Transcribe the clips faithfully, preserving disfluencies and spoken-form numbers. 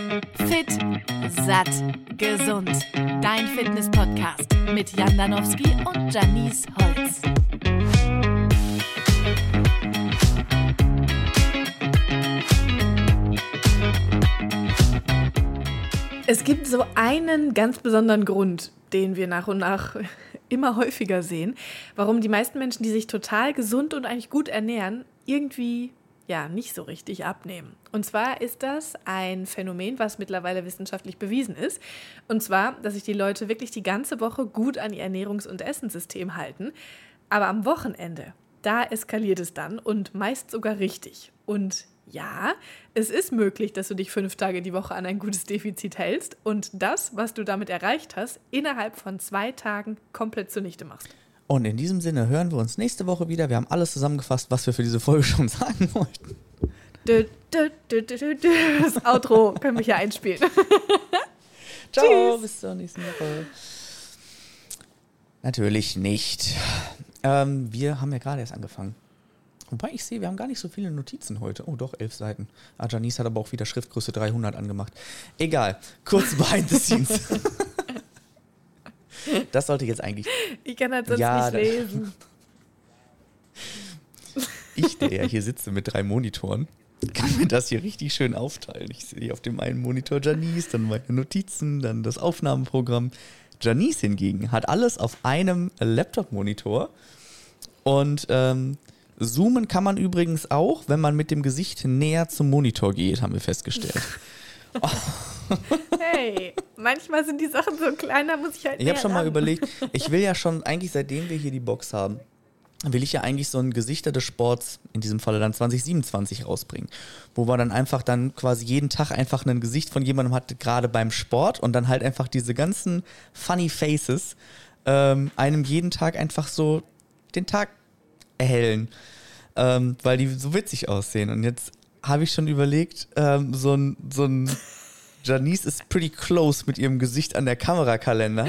Fit, satt, gesund. Dein Fitness-Podcast mit Jan Danowski und Janice Holz. Es gibt so einen ganz besonderen Grund, den wir nach und nach immer häufiger sehen, warum die meisten Menschen, die sich total gesund und eigentlich gut ernähren, irgendwie ja nicht so richtig abnehmen. Und zwar ist das ein Phänomen, was mittlerweile wissenschaftlich bewiesen ist. Und zwar, dass sich die Leute wirklich die ganze Woche gut an ihr Ernährungs- und Essenssystem halten. Aber am Wochenende, da eskaliert es dann und meist sogar richtig. Und ja, es ist möglich, dass du dich fünf Tage die Woche an ein gutes Defizit hältst und das, was du damit erreicht hast, innerhalb von zwei Tagen komplett zunichte machst. Und in diesem Sinne hören wir uns nächste Woche wieder. Wir haben alles zusammengefasst, was wir für diese Folge schon sagen wollten. Dö, dö, dö, dö, dö. Das Outro können wir hier einspielen. Ciao, Tschüss. bis zur nächsten Woche. Natürlich nicht. Ähm, wir haben ja gerade erst angefangen. Wobei ich sehe, wir haben gar nicht so viele Notizen heute. Oh doch, elf Seiten. Ah, Janice hat aber auch wieder Schriftgröße dreihundert angemacht. Egal, kurz behind the scenes. Das sollte jetzt eigentlich... Ich kann halt sonst ja, nicht lesen. Ich, der ja hier sitze mit drei Monitoren, kann mir das hier richtig schön aufteilen. Ich sehe auf dem einen Monitor Janice, dann meine Notizen, dann das Aufnahmeprogramm. Janice hingegen hat alles auf einem Laptop-Monitor. Und ähm, zoomen kann man übrigens auch, wenn man mit dem Gesicht näher zum Monitor geht, haben wir festgestellt. Oh. Hey, manchmal sind die Sachen so klein, da muss ich halt Ich habe schon ran. mal überlegt, ich will ja schon, eigentlich seitdem wir hier die Box haben, will ich ja eigentlich so ein Gesichter des Sports, in diesem Falle dann zwanzig siebenundzwanzig rausbringen, wo man dann einfach dann quasi jeden Tag einfach ein Gesicht von jemandem hat, gerade beim Sport und dann halt einfach diese ganzen funny Faces ähm, einem jeden Tag einfach so den Tag erhellen, ähm, weil die so witzig aussehen. Und jetzt habe ich schon überlegt, ähm, so ein, so ein Janice ist pretty close mit ihrem Gesicht an der Kamerakalender.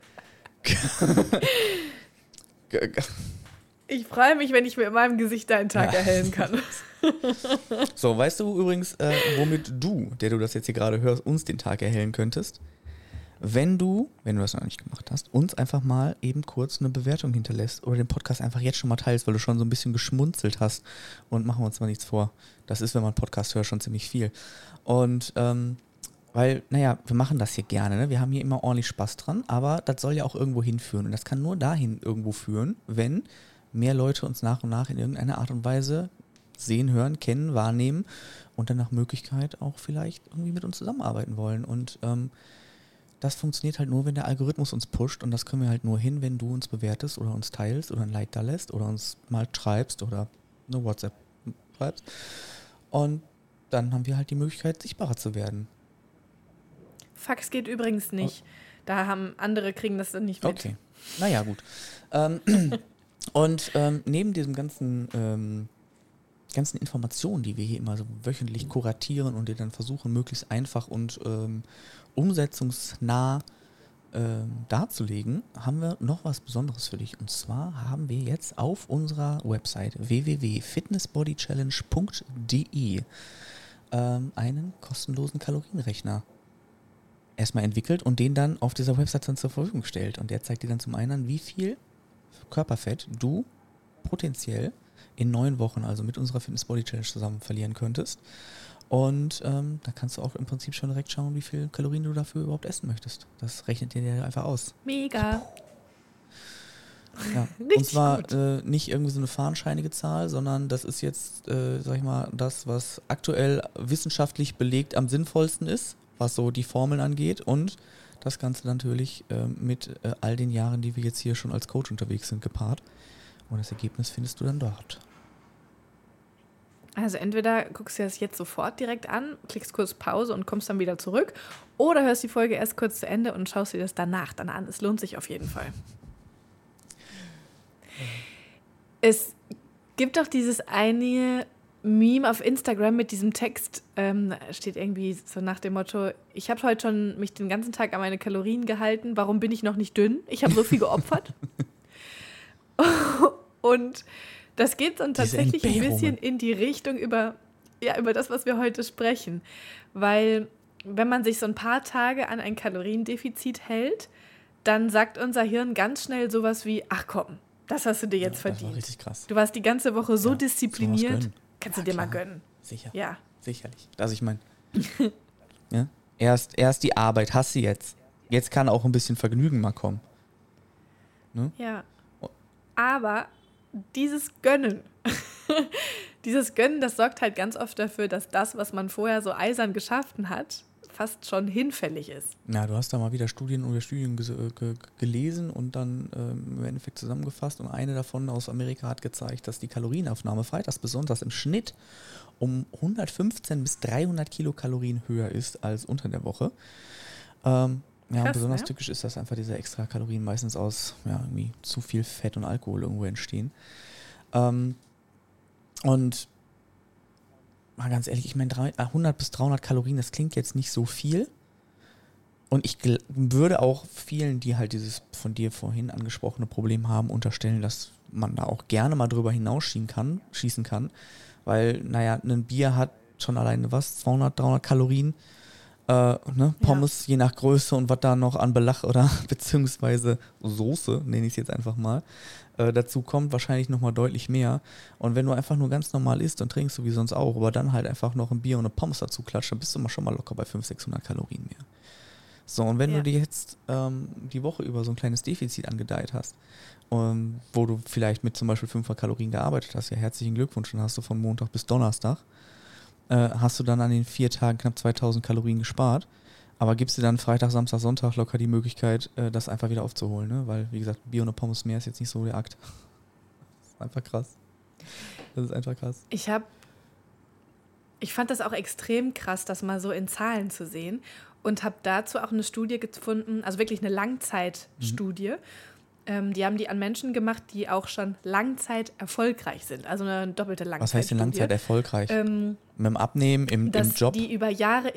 Ich freue mich, wenn ich mir in meinem Gesicht deinen Tag Ja. erhellen kann. So, weißt du übrigens, äh, womit du, der du das jetzt hier gerade hörst, uns den Tag erhellen könntest? Wenn du, wenn du das noch nicht gemacht hast, uns einfach mal eben kurz eine Bewertung hinterlässt oder den Podcast einfach jetzt schon mal teilst, weil du schon so ein bisschen geschmunzelt hast. Und machen wir uns mal nichts vor. Das ist, wenn man Podcast hört, schon ziemlich viel. Und, ähm, weil, naja, wir machen das hier gerne, ne? Wir haben hier immer ordentlich Spaß dran, aber das soll ja auch irgendwo hinführen. Und das kann nur dahin irgendwo führen, wenn mehr Leute uns nach und nach in irgendeiner Art und Weise sehen, hören, kennen, wahrnehmen und dann nach Möglichkeit auch vielleicht irgendwie mit uns zusammenarbeiten wollen. Und ähm, das funktioniert halt nur, wenn der Algorithmus uns pusht und das können wir halt nur hin, wenn du uns bewertest oder uns teilst oder ein Like da lässt oder uns mal schreibst oder eine WhatsApp schreibst. Und dann haben wir halt die Möglichkeit, sichtbarer zu werden. Fax geht übrigens nicht. Da haben andere kriegen das dann nicht mit. Okay, naja, gut. Ähm, und ähm, neben diesem ganzen, ähm, ganzen Informationen, die wir hier immer so wöchentlich kuratieren und die dann versuchen, möglichst einfach und ähm, umsetzungsnah ähm, darzulegen, haben wir noch was Besonderes für dich. Und zwar haben wir jetzt auf unserer Website w w w punkt fitnessbodychallenge punkt d e ähm, einen kostenlosen Kalorienrechner erstmal entwickelt und den dann auf dieser Website dann zur Verfügung gestellt. Und der zeigt dir dann zum einen an, wie viel Körperfett du potenziell in neun Wochen, also mit unserer Fitness Body Challenge zusammen verlieren könntest. Und ähm, da kannst du auch im Prinzip schon direkt schauen, wie viel Kalorien du dafür überhaupt essen möchtest. Das rechnet dir einfach aus. Mega. Ja. Richtig Und zwar gut. äh, nicht irgendwie so eine fahnenscheinige Zahl, sondern das ist jetzt, äh, sag ich mal, das, was aktuell wissenschaftlich belegt am sinnvollsten ist, was so die Formeln angeht und das Ganze natürlich äh, mit äh, all den Jahren, die wir jetzt hier schon als Coach unterwegs sind, gepaart. Und das Ergebnis findest du dann dort. Also entweder guckst du das jetzt sofort direkt an, klickst kurz Pause und kommst dann wieder zurück oder hörst die Folge erst kurz zu Ende und schaust dir das danach dann an. Es lohnt sich auf jeden Fall. Es gibt doch dieses eine Meme auf Instagram mit diesem Text, ähm, steht irgendwie so nach dem Motto, ich habe heute schon mich den ganzen Tag an meine Kalorien gehalten, warum bin ich noch nicht dünn? Ich habe so viel geopfert. Und das geht dann tatsächlich ein bisschen in die Richtung über, ja, über das, was wir heute sprechen. Weil wenn man sich so ein paar Tage an ein Kaloriendefizit hält, dann sagt unser Hirn ganz schnell sowas wie, ach komm, das hast du dir jetzt ja, verdient. Das war richtig krass. Du warst die ganze Woche so ja, diszipliniert, kannst ja, du dir klar. mal gönnen. Sicher. Ja. Sicherlich. Also ich meine, ja, erst, erst die Arbeit hast du jetzt. Jetzt kann auch ein bisschen Vergnügen mal kommen. Ne? Ja. Aber dieses Gönnen, dieses Gönnen, das sorgt halt ganz oft dafür, dass das, was man vorher so eisern geschafft hat, fast schon hinfällig ist. Ja, du hast da mal wieder Studien oder Studien ge- ge- gelesen und dann ähm, im Endeffekt zusammengefasst und eine davon aus Amerika hat gezeigt, dass die Kalorienaufnahme freitags bis sonntags im Schnitt um hundertfünfzehn bis dreihundert Kilokalorien höher ist als unter der Woche. Ähm, ja, Krass, und besonders ne? tückisch ist, dass einfach diese extra Kalorien meistens aus ja, irgendwie zu viel Fett und Alkohol irgendwo entstehen. Ähm, und mal ganz ehrlich, ich meine, hundert bis dreihundert Kalorien, das klingt jetzt nicht so viel. Und ich gl- würde auch vielen, die halt dieses von dir vorhin angesprochene Problem haben, unterstellen, dass man da auch gerne mal drüber hinausschießen kann, schießen kann. Weil, naja, ein Bier hat schon alleine was, zweihundert, dreihundert Kalorien. Äh, ne? Pommes, ja. Je nach Größe und was da noch an Belach oder beziehungsweise Soße, nenne ich es jetzt einfach mal, äh, dazu kommt, wahrscheinlich nochmal deutlich mehr. Und wenn du einfach nur ganz normal isst, dann trinkst du wie sonst auch, aber dann halt einfach noch ein Bier und eine Pommes dazu klatscht, dann bist du mal schon mal locker bei fünfhundert, sechshundert Kalorien mehr. So, und wenn ja. du dir jetzt ähm, die Woche über so ein kleines Defizit angedeiht hast, ähm, wo du vielleicht mit zum Beispiel fünfhundert Kalorien gearbeitet hast, ja, herzlichen Glückwunsch, dann hast du von Montag bis Donnerstag, äh, hast du dann an den vier Tagen knapp zweitausend Kalorien gespart, aber gibst dir dann Freitag, Samstag, Sonntag locker die Möglichkeit, äh, das einfach wieder aufzuholen, ne? Weil, wie gesagt, Bier und eine Pommes mehr ist jetzt nicht so der Akt. Das ist einfach krass. Das ist einfach krass. Ich habe, ich fand das auch extrem krass, das mal so in Zahlen zu sehen und habe dazu auch eine Studie gefunden, also wirklich eine Langzeitstudie. Mhm. Ähm, die haben die an Menschen gemacht, die auch schon Langzeit erfolgreich sind, also eine doppelte Langzeitstudie. Was heißt denn Langzeit erfolgreich? Ähm, Mit dem Abnehmen, im, dass im Job? Die über Jahre,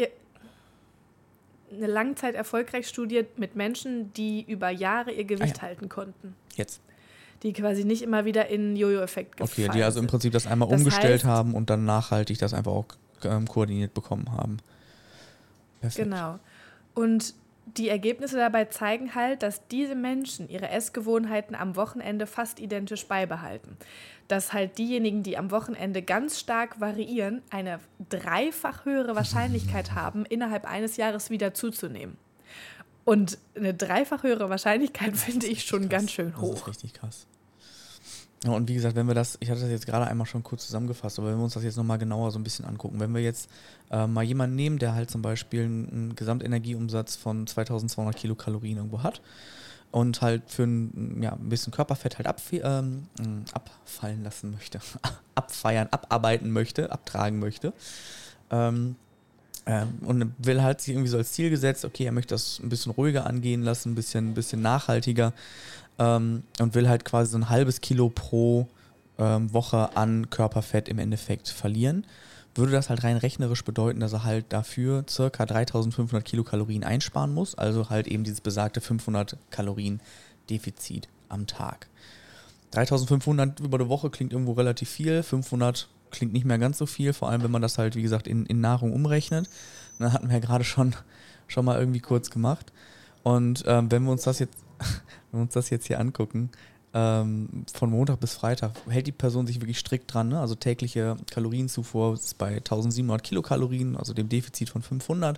eine Langzeit erfolgreich Studie mit Menschen, die über Jahre ihr Gewicht ah, ja. halten konnten. Jetzt. Die quasi nicht immer wieder in Jojo-Effekt gefallen Okay, die also im Prinzip das einmal das umgestellt heißt, haben und dann nachhaltig das einfach auch ähm, koordiniert bekommen haben. Perfekt. Genau. Und die Ergebnisse dabei zeigen halt, dass diese Menschen ihre Essgewohnheiten am Wochenende fast identisch beibehalten. Dass halt diejenigen, die am Wochenende ganz stark variieren, eine dreifach höhere Wahrscheinlichkeit haben, innerhalb eines Jahres wieder zuzunehmen. Und eine dreifach höhere Wahrscheinlichkeit finde ich schon krass. Ganz schön hoch. Das ist richtig krass. Ja, und wie gesagt, wenn wir das, ich hatte das jetzt gerade einmal schon kurz zusammengefasst, aber wenn wir uns das jetzt nochmal genauer so ein bisschen angucken, wenn wir jetzt äh, mal jemanden nehmen, der halt zum Beispiel einen, einen Gesamtenergieumsatz von zweitausendzweihundert Kilokalorien irgendwo hat und halt für ein, ja, ein bisschen Körperfett halt abf- ähm, abfallen lassen möchte, abfeiern, abarbeiten möchte, abtragen möchte, ähm, ähm, und will halt sich irgendwie so als Ziel gesetzt, okay, er möchte das ein bisschen ruhiger angehen lassen, ein bisschen, ein bisschen nachhaltiger, Ähm, und will halt quasi so ein halbes Kilo pro ähm, Woche an Körperfett im Endeffekt verlieren, würde das halt rein rechnerisch bedeuten, dass er halt dafür circa dreitausendfünfhundert Kilokalorien einsparen muss, also halt eben dieses besagte fünfhundert Kalorien Defizit am Tag. dreitausendfünfhundert über die Woche klingt irgendwo relativ viel, fünfhundert klingt nicht mehr ganz so viel, vor allem wenn man das halt, wie gesagt, in, in Nahrung umrechnet. Und dann hatten wir ja gerade schon, schon mal irgendwie kurz gemacht. Und ähm, wenn wir uns das jetzt wenn wir uns das jetzt hier angucken, ähm, von Montag bis Freitag, hält die Person sich wirklich strikt dran, ne? Also tägliche Kalorienzufuhr ist bei eintausendsiebenhundert Kilokalorien, also dem Defizit von fünfhundert.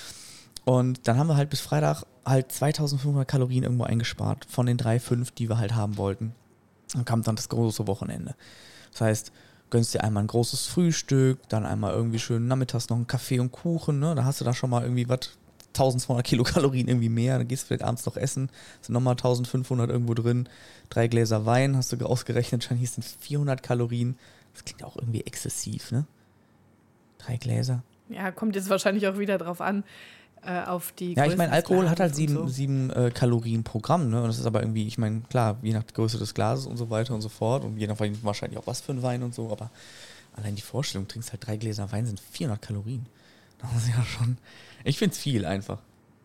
Und dann haben wir halt bis Freitag halt zweitausendfünfhundert Kalorien irgendwo eingespart von den drei, fünf, die wir halt haben wollten. Dann kam dann das große Wochenende. Das heißt, gönnst dir einmal ein großes Frühstück, dann einmal irgendwie schön nachmittags noch einen Kaffee und Kuchen, ne? Da hast du da schon mal irgendwie was, eintausendzweihundert Kilokalorien irgendwie mehr, dann gehst du vielleicht abends noch essen, sind nochmal eintausendfünfhundert irgendwo drin, drei Gläser Wein, hast du ausgerechnet, schon hier sind vierhundert Kalorien, das klingt auch irgendwie exzessiv, ne? Drei Gläser. Ja, kommt jetzt wahrscheinlich auch wieder drauf an, äh, auf die Ja, ich meine, Alkohol hat halt sieben, so. sieben äh, Kalorien pro Gramm, ne? Und das ist aber irgendwie, ich meine, klar, je nach Größe des Glases und so weiter und so fort und je nachdem wahrscheinlich auch was für ein Wein und so, aber allein die Vorstellung, trinkst halt drei Gläser Wein, sind vierhundert Kalorien. Das ist ja schon, ich find's viel einfach.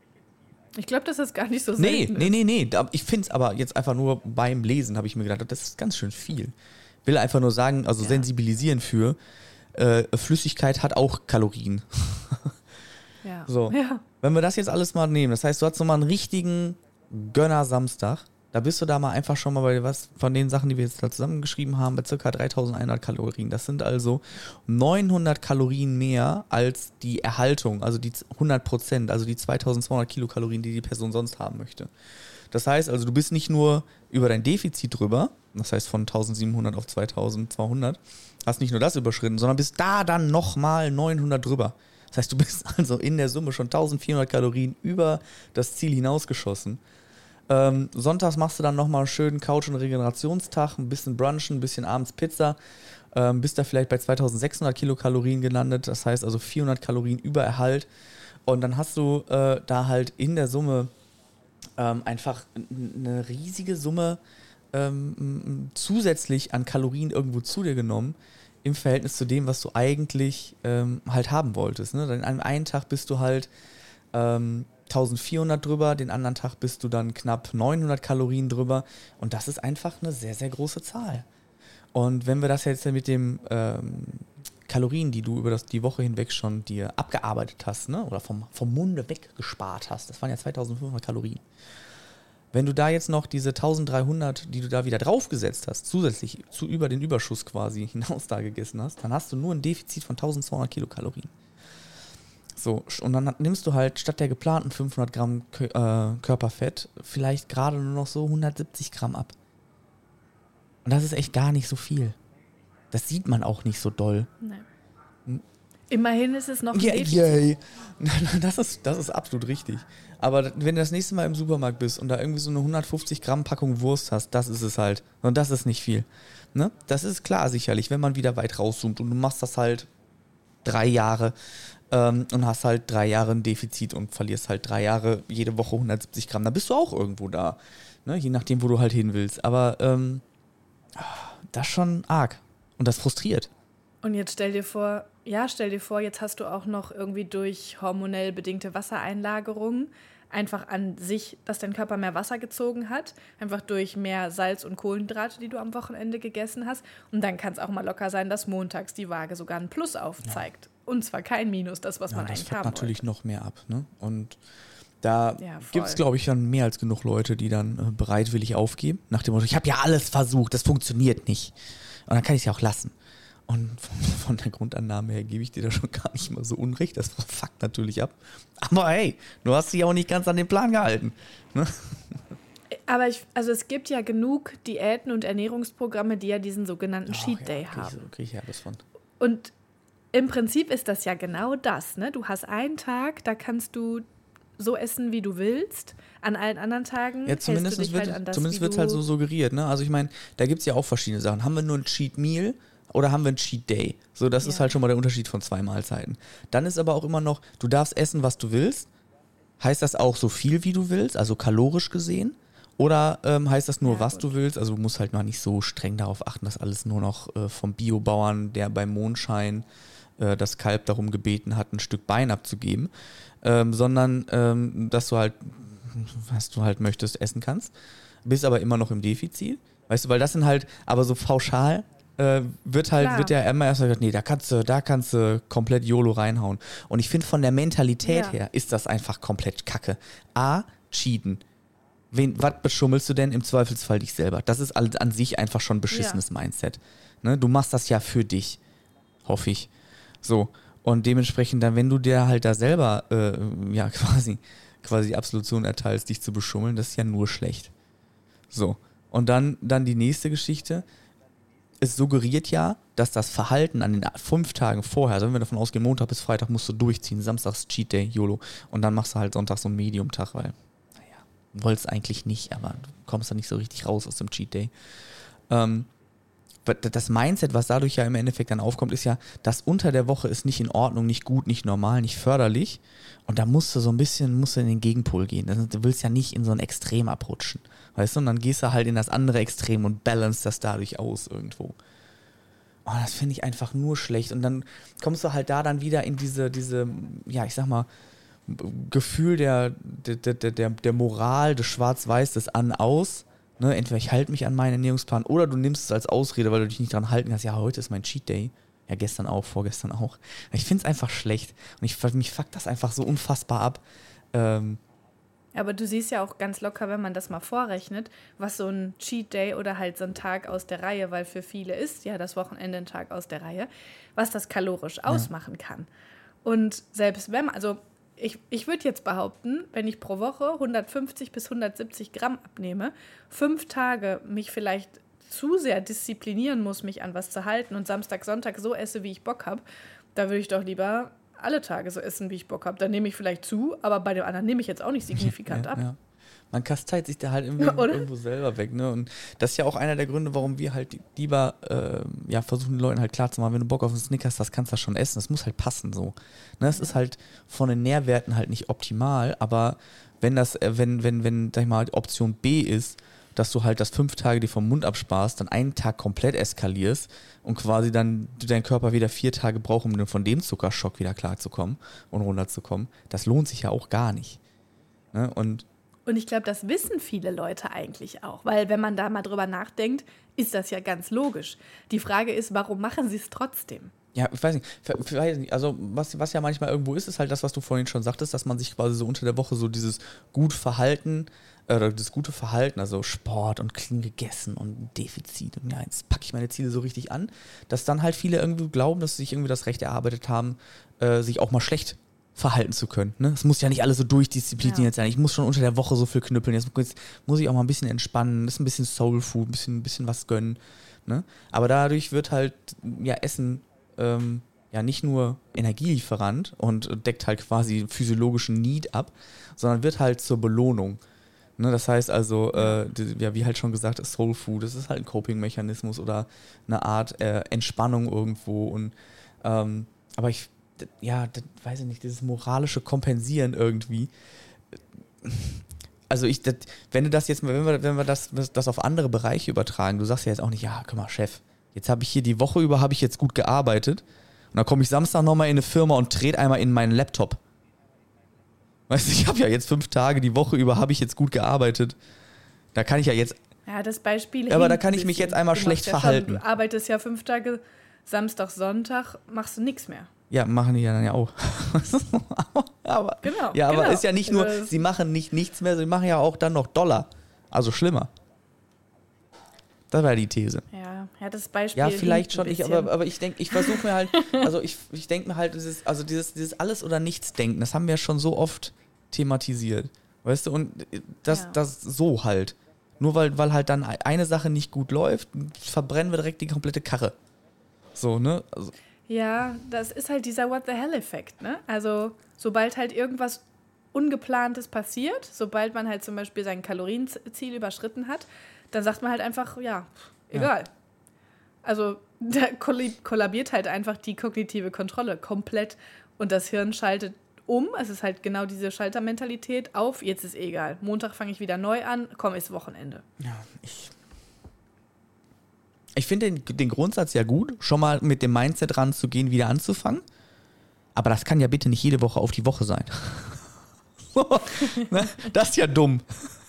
Ich glaube, das ist gar nicht so nee, selten. Nee, nee, nee, nee. Ich find's aber jetzt einfach nur beim Lesen, habe ich mir gedacht, das ist ganz schön viel. Will einfach nur sagen, also ja. sensibilisieren für, äh, Flüssigkeit hat auch Kalorien. Ja. So, Ja. wenn wir das jetzt alles mal nehmen, das heißt, du hast nochmal einen richtigen Gönner-Samstag, da bist du da mal einfach schon mal bei was von den Sachen, die wir jetzt da zusammengeschrieben haben, bei ca. dreitausendeinhundert Kalorien. Das sind also neunhundert Kalorien mehr als die Erhaltung, also die hundert Prozent, also die zweitausendzweihundert Kilokalorien, die die Person sonst haben möchte. Das heißt also, du bist nicht nur über dein Defizit drüber, das heißt von eintausendsiebenhundert auf zweitausendzweihundert, hast nicht nur das überschritten, sondern bist da dann nochmal neunhundert drüber. Das heißt, du bist also in der Summe schon eintausendvierhundert Kalorien über das Ziel hinausgeschossen. Ähm, sonntags machst du dann nochmal einen schönen Couch- und Regenerationstag, ein bisschen Brunchen, ein bisschen abends Pizza, ähm, bist da vielleicht bei zweitausendsechshundert Kilokalorien gelandet, das heißt also vierhundert Kalorien Übererhalt. Und dann hast du äh, da halt in der Summe ähm, einfach eine riesige Summe ähm, zusätzlich an Kalorien irgendwo zu dir genommen, im Verhältnis zu dem, was du eigentlich ähm, halt haben wolltest. Ne? Dann an einem Tag bist du halt ähm, eintausendvierhundert drüber, den anderen Tag bist du dann knapp neunhundert Kalorien drüber und das ist einfach eine sehr, sehr große Zahl. Und wenn wir das jetzt mit den ähm, Kalorien, die du über das, die Woche hinweg schon dir abgearbeitet hast, ne? oder vom, vom Munde weggespart hast, das waren ja zweitausendfünfhundert Kalorien. Wenn du da jetzt noch diese eintausenddreihundert, die du da wieder draufgesetzt hast, zusätzlich zu über den Überschuss quasi hinaus da gegessen hast, dann hast du nur ein Defizit von eintausendzweihundert Kilokalorien. So, und dann nimmst du halt statt der geplanten fünfhundert Gramm Kö- äh, Körperfett vielleicht gerade nur noch so hundertsiebzig Gramm ab. Und das ist echt gar nicht so viel. Das sieht man auch nicht so doll. Nein. Hm. Immerhin ist es noch ein yeah, Defizit. Yay. Das ist, das ist absolut richtig. Aber wenn du das nächste Mal im Supermarkt bist und da irgendwie so eine hundertfünfzig Gramm Packung Wurst hast, das ist es halt. Und das ist nicht viel. Ne? Das ist klar sicherlich, wenn man wieder weit rauszoomt und du machst das halt drei Jahre ähm, und hast halt drei Jahre ein Defizit und verlierst halt drei Jahre jede Woche hundertsiebzig Gramm, dann bist du auch irgendwo da. Ne? Je nachdem, wo du halt hin willst. Aber ähm, das ist schon arg. Und das frustriert. Und jetzt stell dir vor, ja, stell dir vor, jetzt hast du auch noch irgendwie durch hormonell bedingte Wassereinlagerungen einfach an sich, dass dein Körper mehr Wasser gezogen hat, einfach durch mehr Salz und Kohlenhydrate, die du am Wochenende gegessen hast. Und dann kann es auch mal locker sein, dass montags die Waage sogar ein Plus aufzeigt. Ja. Und zwar kein Minus, das, was ja, man eigentlich haben wollte. Das natürlich noch mehr ab. Ne? Und da ja, gibt es, glaube ich, dann mehr als genug Leute, die dann äh, bereitwillig aufgeben. Nach dem Motto, ich habe ja alles versucht, das funktioniert nicht. Und dann kann ich es ja auch lassen. Und von, von der Grundannahme her gebe ich dir da schon gar nicht mal so unrecht. Das fuckt natürlich ab. Aber hey, du hast dich auch nicht ganz an den Plan gehalten. Ne? Aber ich, also es gibt ja genug Diäten und Ernährungsprogramme, die ja diesen sogenannten oh, Cheat ja, Day krieg haben. Ich so, krieg ich ja was von. Und im Prinzip ist das ja genau das. Ne? Du hast einen Tag, da kannst du so essen, wie du willst. An allen anderen Tagen ja, zumindest hältst du dich wird, halt an das, zumindest wird es du halt so suggeriert. Ne? Also ich meine, da gibt es ja auch verschiedene Sachen. Haben wir nur ein Cheat Meal oder haben wir einen Cheat Day? So, das ja. ist halt schon mal der Unterschied von zwei Mahlzeiten. Dann ist aber auch immer noch, du darfst essen, was du willst. Heißt das auch so viel, wie du willst, also kalorisch gesehen? Oder ähm, heißt das nur, ja, was gut. du willst? Also du musst halt noch nicht so streng darauf achten, dass alles nur noch äh, vom Biobauern, der beim Mondschein äh, das Kalb darum gebeten hat, ein Stück Bein abzugeben, ähm, sondern ähm, dass du halt, was du halt möchtest, essen kannst. Bist aber immer noch im Defizit. Weißt du, weil das sind halt, aber so pauschal äh, wird halt, Klar. wird ja immer erst gesagt, nee, da kannst du, da kannst du komplett YOLO reinhauen. Und ich finde, von der Mentalität ja. her ist das einfach komplett Kacke. A, cheaten. Wen, was beschummelst du denn? Im Zweifelsfall dich selber. Das ist an, an sich einfach schon ein beschissenes ja. Mindset. Ne? Du machst das ja für dich. Hoffe ich. So. Und dementsprechend dann, wenn du dir halt da selber äh, ja quasi, quasi Absolution erteilst, dich zu beschummeln, das ist ja nur schlecht. So. Und dann, dann die nächste Geschichte. Es suggeriert ja, dass das Verhalten an den fünf Tagen vorher, also wenn wir davon ausgehen, Montag bis Freitag musst du durchziehen, Samstags Cheat Day, YOLO. Und dann machst du halt Sonntag so einen Medium-Tag, weil, naja, wolltest eigentlich nicht, aber du kommst da nicht so richtig raus aus dem Cheat Day. Ähm, das Mindset, was dadurch ja im Endeffekt dann aufkommt, ist ja, das unter der Woche ist nicht in Ordnung, nicht gut, nicht normal, nicht förderlich. Und da musst du so ein bisschen, musst du in den Gegenpol gehen. Du willst ja nicht in so ein Extrem abrutschen. Weißt du, und dann gehst du halt in das andere Extrem und balance das dadurch aus irgendwo. Oh, das finde ich einfach nur schlecht. Und dann kommst du halt da dann wieder in diese, diese, ja, ich sag mal, Gefühl der, der, der, der, der Moral, des Schwarz-Weiß, des An-Aus. Ne, entweder ich halte mich an meinen Ernährungsplan oder du nimmst es als Ausrede, weil du dich nicht dran halten kannst. Ja, heute ist mein Cheat Day. Ja, gestern auch, vorgestern auch. Ich finde es einfach schlecht. Und ich, mich fuckt das einfach so unfassbar ab. Ähm, Aber du siehst ja auch ganz locker, wenn man das mal vorrechnet, was so ein Cheat Day oder halt so ein Tag aus der Reihe, weil für viele ist ja das Wochenende ein Tag aus der Reihe, was das kalorisch ausmachen ja. kann. Und selbst wenn man, also ich, ich würde jetzt behaupten, wenn ich pro Woche hundertfünfzig bis hundertsiebzig Gramm abnehme, fünf Tage mich vielleicht zu sehr disziplinieren muss, mich an was zu halten und Samstag, Sonntag so esse, wie ich Bock habe, da würde ich doch lieber alle Tage so essen, wie ich Bock habe. Dann nehme ich vielleicht zu, aber bei dem anderen nehme ich jetzt auch nicht signifikant ja, ab. Ja. Man kasteilt sich da halt irgendwie irgendwo selber weg. Ne? Und das ist ja auch einer der Gründe, warum wir halt lieber äh, ja, versuchen, den Leuten halt klarzumachen, wenn du Bock auf einen Snickers hast, kannst du das schon essen. Das muss halt passen so. Ne? Das ja. ist halt von den Nährwerten halt nicht optimal, aber wenn das, äh, wenn, wenn, wenn, sag ich mal, Option B ist, dass du halt das fünf Tage dir vom Mund absparst, dann einen Tag komplett eskalierst und quasi dann dein Körper wieder vier Tage braucht, um von dem Zuckerschock wieder klarzukommen und runterzukommen, das lohnt sich ja auch gar nicht. Ne? Und, und ich glaube, das wissen viele Leute eigentlich auch, weil wenn man da mal drüber nachdenkt, ist das ja ganz logisch. Die Frage ist, warum machen sie es trotzdem? Ja, ich weiß nicht, ich weiß nicht, also was, was ja manchmal irgendwo ist, ist halt das, was du vorhin schon sagtest, dass man sich quasi so unter der Woche so dieses gut Verhalten, oder das gute Verhalten, also Sport und clean gegessen und Defizit und ja, jetzt packe ich meine Ziele so richtig an, dass dann halt viele irgendwie glauben, dass sie sich irgendwie das Recht erarbeitet haben, äh, sich auch mal schlecht verhalten zu können. Ne? Es muss ja nicht alles so durchdiszipliniert ja. sein. Ich muss schon unter der Woche so viel knüppeln, jetzt, jetzt muss ich auch mal ein bisschen entspannen, ist ein bisschen Soul Food, ein bisschen, ein bisschen was gönnen. Ne? Aber dadurch wird halt ja Essen ähm, ja nicht nur Energielieferant und deckt halt quasi physiologischen Need ab, sondern wird halt zur Belohnung. Ne, das heißt also, äh, die, ja, wie halt schon gesagt, Soul Food, das ist halt ein Coping-Mechanismus oder eine Art äh, Entspannung irgendwo. Und ähm, aber ich, d- ja, d- weiß ich nicht, dieses moralische Kompensieren irgendwie. Also ich, d- wenn du das jetzt, wenn wir, wenn wir das, das auf andere Bereiche übertragen, du sagst ja jetzt auch nicht, ja, guck mal, Chef, jetzt habe ich hier die Woche über, habe ich jetzt gut gearbeitet und dann komme ich Samstag nochmal in eine Firma und trete einmal in meinen Laptop. Weißt du, ich habe ja jetzt fünf Tage die Woche über, habe ich jetzt gut gearbeitet. Da kann ich ja jetzt... Ja, das Beispiel... Aber da kann ich mich jetzt einmal du schlecht ja verhalten. Schon, du arbeitest ja fünf Tage, Samstag, Sonntag, machst du nichts mehr. Ja, machen die ja dann ja auch. aber, genau. Ja, aber genau. ist ja nicht nur, das sie machen nicht nichts mehr, sie machen ja auch dann noch Dollar. Also schlimmer. Das war die These. Ja, ja, das Beispiel... Ja, vielleicht schon, ich, aber, aber ich denke, ich versuche mir halt, also ich, ich denke mir halt, dieses, also dieses, dieses Alles- oder Nichts-Denken, das haben wir ja schon so oft thematisiert. Weißt du, und das, ja. das so halt. Nur weil, weil halt dann eine Sache nicht gut läuft, verbrennen wir direkt die komplette Karre. So, ne? Also, ja, das ist halt dieser What-the-hell-Effekt, ne? Also, sobald halt irgendwas Ungeplantes passiert, sobald man halt zum Beispiel sein Kalorienziel überschritten hat, dann sagt man halt einfach, ja, egal. Ja. Also, da kollabiert halt einfach die kognitive Kontrolle komplett und das Hirn schaltet um. Es ist halt genau diese Schaltermentalität auf, jetzt ist eh egal. Montag fange ich wieder neu an, komm, ist Wochenende. Ja, ich... Ich finde den, den Grundsatz ja gut, schon mal mit dem Mindset ranzugehen, wieder anzufangen. Aber das kann ja bitte nicht jede Woche auf die Woche sein. so, ne? Das ist ja dumm.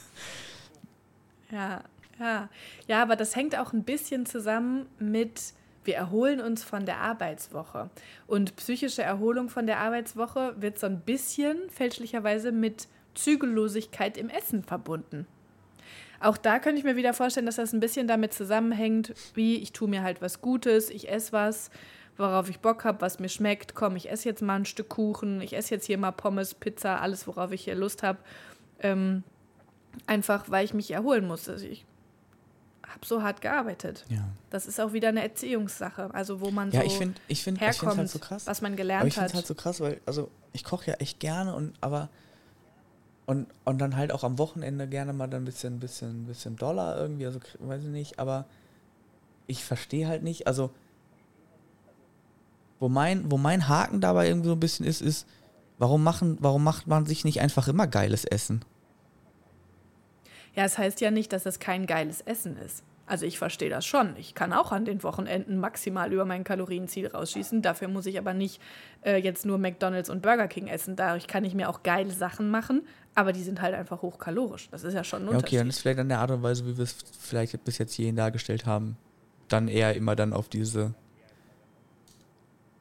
Ja, ja. Ja, aber das hängt auch ein bisschen zusammen mit, wir erholen uns von der Arbeitswoche. Und psychische Erholung von der Arbeitswoche wird so ein bisschen fälschlicherweise mit Zügellosigkeit im Essen verbunden. Auch da könnte ich mir wieder vorstellen, dass das ein bisschen damit zusammenhängt, wie ich tue mir halt was Gutes, ich esse was, worauf ich Bock habe, was mir schmeckt. Komm, ich esse jetzt mal ein Stück Kuchen, ich esse jetzt hier mal Pommes, Pizza, alles, worauf ich hier Lust habe. Ähm, einfach, weil ich mich erholen muss. Also ich habe so hart gearbeitet. Ja. Das ist auch wieder eine Erziehungssache, also wo man ja, so ich find, ich find, herkommt, ich find's halt so krass. was man gelernt aber ich hat. Ich finde es halt so krass, weil also ich koche ja echt gerne und aber und, und dann halt auch am Wochenende gerne mal dann ein bisschen, bisschen, bisschen Dollar irgendwie, also weiß ich nicht, aber ich verstehe halt nicht, also wo mein, wo mein Haken dabei irgendwie so ein bisschen ist, ist, warum machen, warum macht man sich nicht einfach immer geiles Essen? Ja, es heißt ja nicht, dass es kein geiles Essen ist. Also ich verstehe das schon. Ich kann auch an den Wochenenden maximal über mein Kalorienziel rausschießen. Dafür muss ich aber nicht äh, jetzt nur McDonald's und Burger King essen. Dadurch kann ich mir auch geile Sachen machen, aber die sind halt einfach hochkalorisch. Das ist ja schon ein ja, okay, Unterschied. dann ist vielleicht an der Art und Weise, wie wir es vielleicht bis jetzt hierhin dargestellt haben, dann eher immer dann auf diese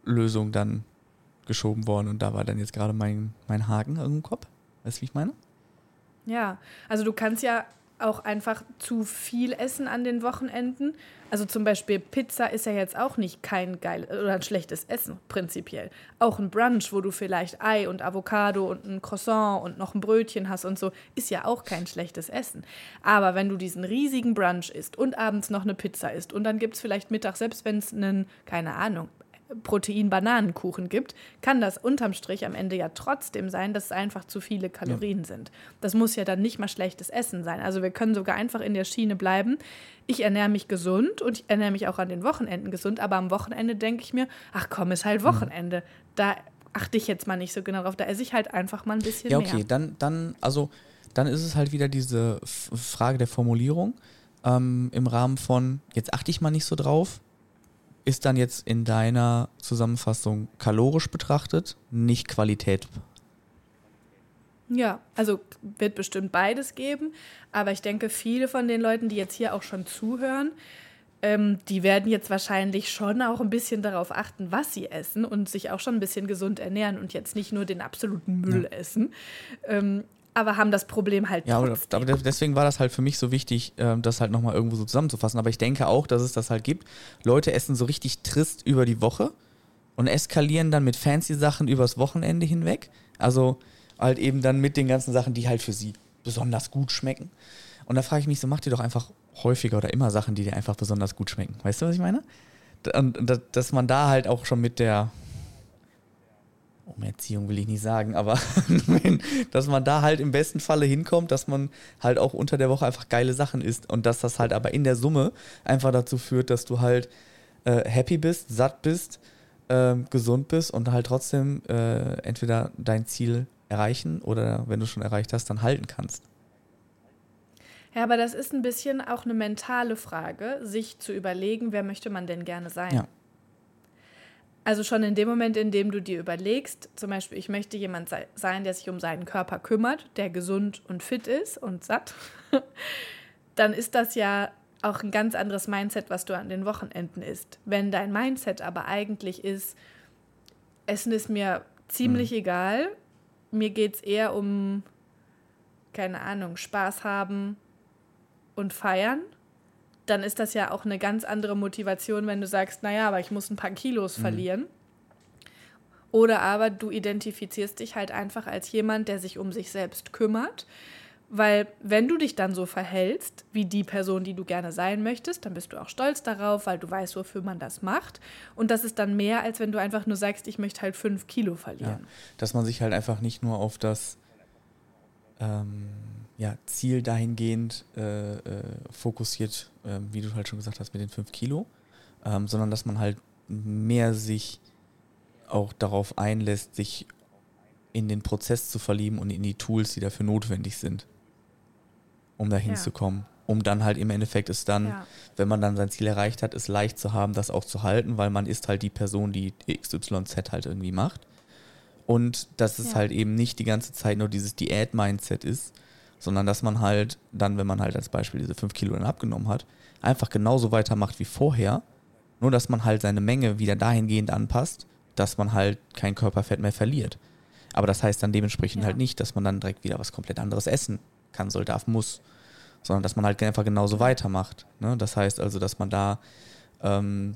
Lösung dann geschoben worden und da war dann jetzt gerade mein, mein Haken im Kopf. Weißt du, wie ich meine? Ja, also du kannst ja auch einfach zu viel essen an den Wochenenden. Also zum Beispiel Pizza ist ja jetzt auch nicht kein geil oder ein schlechtes Essen, prinzipiell. Auch ein Brunch, wo du vielleicht Ei und Avocado und ein Croissant und noch ein Brötchen hast und so, ist ja auch kein schlechtes Essen. Aber wenn du diesen riesigen Brunch isst und abends noch eine Pizza isst und dann gibt es vielleicht Mittag, selbst wenn es einen, keine Ahnung, Protein-Bananenkuchen gibt, kann das unterm Strich am Ende ja trotzdem sein, dass es einfach zu viele Kalorien ja. sind. Das muss ja dann nicht mal schlechtes Essen sein. Also wir können sogar einfach in der Schiene bleiben. Ich ernähre mich gesund und ich ernähre mich auch an den Wochenenden gesund, aber am Wochenende denke ich mir, ach komm, ist halt Wochenende. Da achte ich jetzt mal nicht so genau drauf, da esse ich halt einfach mal ein bisschen mehr. Ja, okay, mehr. dann, dann, also, dann ist es halt wieder diese F- Frage der Formulierung ähm, im Rahmen von, jetzt achte ich mal nicht so drauf, ist dann jetzt in deiner Zusammenfassung kalorisch betrachtet, nicht Qualität. Ja, also wird bestimmt beides geben, aber ich denke, viele von den Leuten, die jetzt hier auch schon zuhören, ähm, die werden jetzt wahrscheinlich schon auch ein bisschen darauf achten, was sie essen und sich auch schon ein bisschen gesund ernähren und jetzt nicht nur den absoluten Müll ja. essen. Ähm, aber haben das Problem halt ja, trotzdem. aber deswegen war das halt für mich so wichtig, das halt nochmal irgendwo so zusammenzufassen. Aber ich denke auch, dass es das halt gibt. Leute essen so richtig trist über die Woche und eskalieren dann mit fancy Sachen übers Wochenende hinweg. Also halt eben dann mit den ganzen Sachen, die halt für sie besonders gut schmecken. Und da frage ich mich so, macht ihr doch einfach häufiger oder immer Sachen, die dir einfach besonders gut schmecken. Weißt du, was ich meine? Und dass man da halt auch schon mit der um Erziehung will ich nicht sagen, aber dass man da halt im besten Falle hinkommt, dass man halt auch unter der Woche einfach geile Sachen isst und dass das halt aber in der Summe einfach dazu führt, dass du halt äh, happy bist, satt bist, äh, gesund bist und halt trotzdem äh, entweder dein Ziel erreichen oder wenn du schon erreicht hast, dann halten kannst. Ja, aber das ist ein bisschen auch eine mentale Frage, sich zu überlegen, wer möchte man denn gerne sein? Ja. Also schon in dem Moment, in dem du dir überlegst, zum Beispiel, ich möchte jemand sei, sein, der sich um seinen Körper kümmert, der gesund und fit ist und satt, dann ist das ja auch ein ganz anderes Mindset, was du an den Wochenenden isst. Wenn dein Mindset aber eigentlich ist, Essen ist mir ziemlich mhm. egal, mir geht es eher um, keine Ahnung, Spaß haben und feiern, dann ist das ja auch eine ganz andere Motivation, wenn du sagst, naja, aber ich muss ein paar Kilos mhm. verlieren. Oder aber du identifizierst dich halt einfach als jemand, der sich um sich selbst kümmert. Weil wenn du dich dann so verhältst, wie die Person, die du gerne sein möchtest, dann bist du auch stolz darauf, weil du weißt, wofür man das macht. Und das ist dann mehr, als wenn du einfach nur sagst, ich möchte halt fünf Kilo verlieren. Ja, dass man sich halt einfach nicht nur auf das ähm, ja, Ziel dahingehend äh, äh, fokussiert, äh, wie du halt schon gesagt hast, mit den fünf Kilo, ähm, sondern dass man halt mehr sich auch darauf einlässt, sich in den Prozess zu verlieben und in die Tools, die dafür notwendig sind, um dahin ja. zu kommen. Um dann halt im Endeffekt ist dann, ja. wenn man dann sein Ziel erreicht hat, ist leicht zu haben, das auch zu halten, weil man ist halt die Person, die X Y Z halt irgendwie macht. Und dass es ja. halt eben nicht die ganze Zeit nur dieses Diät-Mindset ist, sondern dass man halt dann, wenn man halt als Beispiel diese fünf Kilo dann abgenommen hat, einfach genauso weitermacht wie vorher, nur dass man halt seine Menge wieder dahingehend anpasst, dass man halt kein Körperfett mehr verliert. Aber das heißt dann dementsprechend ja. halt nicht, dass man dann direkt wieder was komplett anderes essen kann, soll, darf, muss, sondern dass man halt einfach genauso weitermacht. Ne? Das heißt also, dass man da ähm,